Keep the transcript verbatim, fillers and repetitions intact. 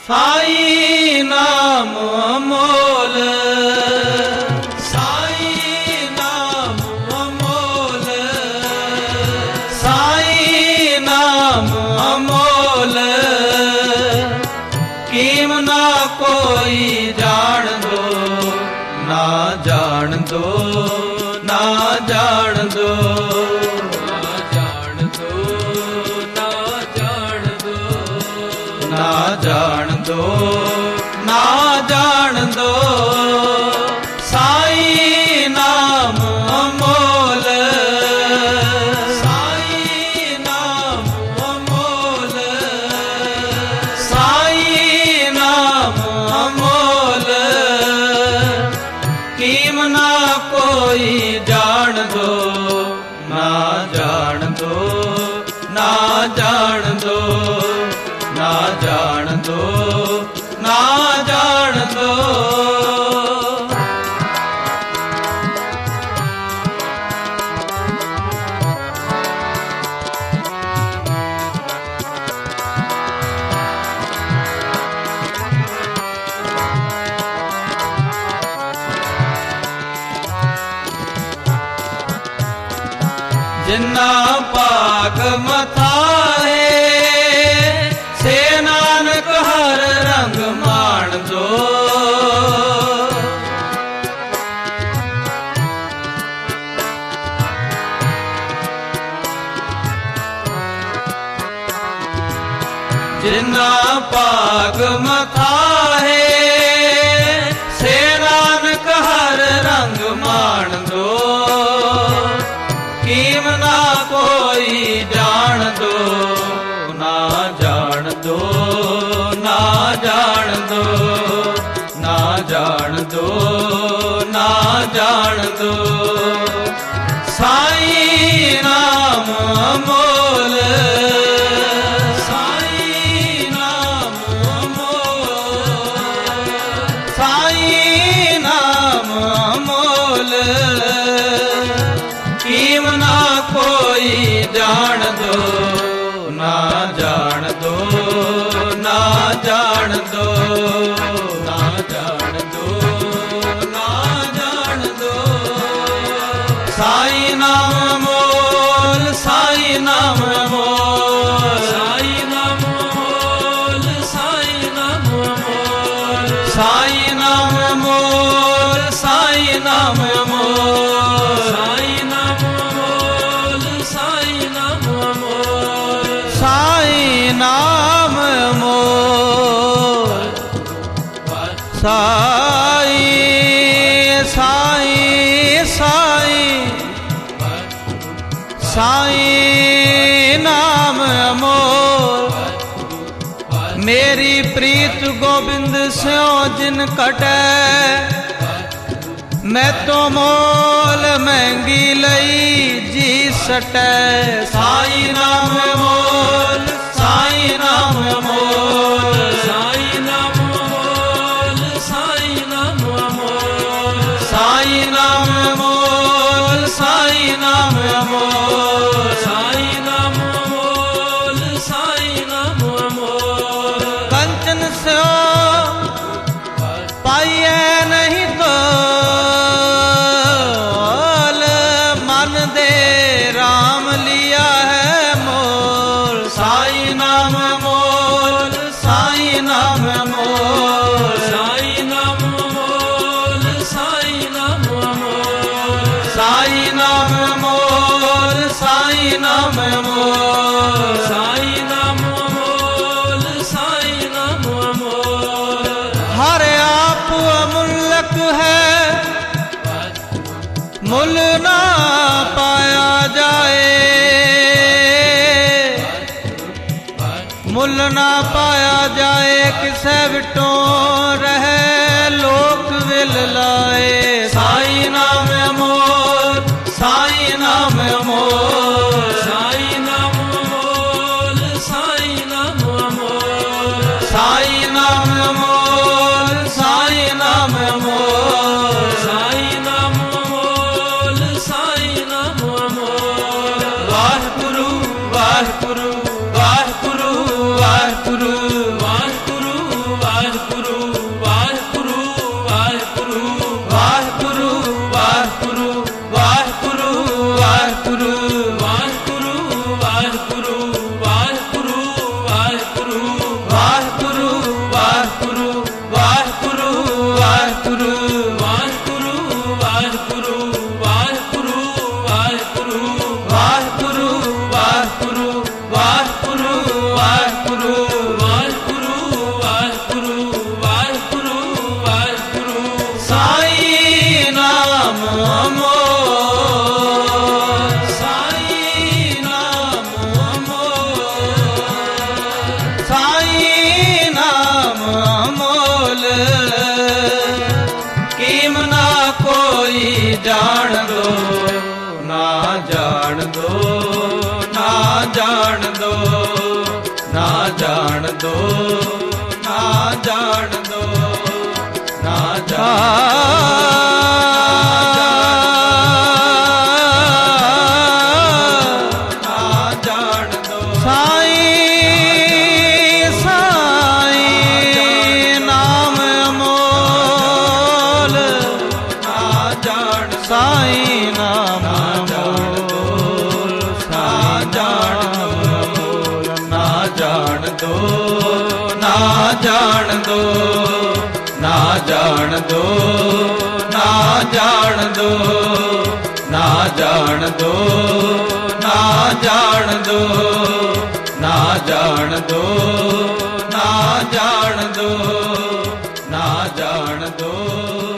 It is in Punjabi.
ਸਾਈ ਨਾਮ ਅਮੋਲ, ਸਾਈ ਨਾਮ ਅਮੋਲ, ਸਾਈ ਨਾਮ ਅਮੋਲ, ਕੀਮ ਨਾ ਕੋਈ ਜਾਣ ਦੋ, ਨਾ ਜਾਣ ਦੋ, ਨਾ ਜਾਣ ਦੋ, ਨਾ ਜਾਣ ਦੋ, ਨਾ ਜਾਣ ਦੋ, ਨਾ ਜਾਣ ਦੋ, ਨਾ ਜਾਣ ਦੋ, ਸਾਈ ਨਾਮ ਅਮੋਲ, ਸਾਈ ਨਾਮ ਅਮੋਲ, ਸਾਈ ਨਾਮ ਅਮੋਲ, ਕੀਮ ਨਾ ਕੋਈ ਜਾਣ ਦੋ, ਨਾ ਜਾਣ ਦੋ, ਨਾ ਜਾਣ ਦੋ, ਨਾ ਜਾਣ ਦੋ, ਨਾ ਜਾਣ ਦੋ। ਜਿਨ੍ਹਾਂ ਭਾਗ ਮਥਾਏ ਸੇ ਨਾਨਕ ਹਰ ਰੰਗ ਮਾਣ ਦੋ, ਜਿਨ੍ਹਾਂ ਭਾਗ ਮਥਾਏ ਸੇ ਨਾਨਕ ਹਰ ਰੰਗ ਮਾਣ ਦੋ, ਕੀਮ ਨਾ ਕੋਈ ਜਾਣ ਦੋ, ਨਾ ਜਾਣ ਦੋ, ਨਾ ਜਾਣ ਦੋ, ਨਾ ਜਾਣ ਦੋ, ਨਾ ਜਾਣ ਦੋ, ਸਾਈ ਨਾਮ ਅਮੋਲ, ਸਾਈ ਨਾਮ ਅਮੋਲ, ਸਾਈ ਨਾਮ ਅਮੋਲ, ਕੀਮ ਨਾ ਕੋਈ ਜਾਣ ਦੋ, ਨਾ ਜਾਣ ਦੋ, ਨਾ ਜਾਣ ਦੋ, ਨਾ ਜਾਣ ਦੋ, ਨਾ ਜਾਣ ਦੋ, ਸਾਈ ਨਾਮ ਅਮੋਲ, ਸਾਈ ਨਾਮ ਅਮੋਲ, ਸਾਈ ਨਾਮ ਅਮੋਲ, ਸਾਈ ਨਾਮ ਅਮੋਲ, ਸਾਈ ਨਾਮ ਅਮੋਲ, ਸਾਈ ਨਾਮ ਅਮੋਲ, ਸਾਈ ਨਾਮ ਅਮੋਲ, ਸਾਈ ਨਾਮ ਅਮੋਲ, ਸਾਈ ਨਾਮ ਅਮੋਲ, ਸਾਈ ਸਾਈ ਸਾਈ ਸਾਈ ਨਾਮ ਅਮੋਲ, ਮੇਰੀ ਪ੍ਰੀਤ ਗੋਬਿੰਦ ਸਿਉ ਜਿਨ ਕਟੈ, ਮੈਂ ਤੋ ਮੋਲ ਮਹਿੰਗੀ ਲਈ ਜੀ ਸਟੈ, ਸਾਈ ਨਾਮ ਅਮੋਲ, ਸਾਈ ਨਾਮ ਅਮੋਲ, ਸਾਈ ਨਾਮ ਅਮੋਲ, ਸਾਈ ਨਾਮ ਅਮੋਲ, ਸਾਈ ਨਾਮ ਅਮੋਲ, ਸਾਈ ਨਾਮ ਅਮੋਲ, ਸਾਈ ਨਾਮ ਅਮੋਲ, ਸਾਈ ਨਾਮ ਅਮੋਲ, ਕੰਚਨ ਸਿਓ ਪਾਈਐ ਨਹੀਂ ਤੋਲ, ਮਨ ਦੇ ਰਾਮ ਲਿਆ ਹੈ ਮੋਲ, ਸਾਈ ਨਾਮ ਅਮੋਲ, ਸਾਈ ਨਾਮ ਅਮੋਲ, ਸਾਈ ਨਾਮ ਅਮੋਲ, ਸਾਈ ਨਾਮ ਅਮੋਲ, ਸਾਈ ਨਾਮ ਅਮੋਲ, ਸਾਈ ਨਾਮ ਅਮੋਲ, ਸਾਈ ਨਾਮ ਅਮੋਲ, ਸਾਈ ਨਾਮ ਅਮੋਲ, ਹਰ ਆਪ ਅਮੁੱਲਕ ਹੈ, ਮੁੱਲ ਨਾ ਪਾਇਆ ਜਾਏ, ਮੁੱਲ ਨਾ ਪਾਇਆ ਜਾਏ, ਕਿਸੇ ਵਿਟੋਂ ਰਹਿ ਲੋਕ ਵਿਲ ਲਾਏ, ਸਾਈ ਨਾਮ ਅਮੋਲ, ਸਾਈ ਨਾਮ ਅਮੋਲ, ਸਾਈ ਨਾਮ ਅਮੋਲ, ਸਾਈ ਨਾਮ ਅਮੋਲ, ਸਾਈ ਨਾਮ ਅਮੋਲ, ਸਾਈ ਨਾਮ ਅਮੋਲ, ਸਾਈ ਨਾਮ ਅਮੋਲ, ਸਾਈ ਨਾਮ ਅਮੋਲ, ਵਾਹਿਗੁਰੂ ਵਾਹਿਗੁਰੂ ਵਾਹਿਗੁਰੂ ਵਾਹਿਗੁਰੂ ਵਾਹਿਗੁਰੂ जान दो, ना जान दो, ना जान दो, ना जान जान दो, ना जान दो, ना जान दो, ना जान दो, ना जान दो, ना जान दो, ना जान दो, ना जान दो।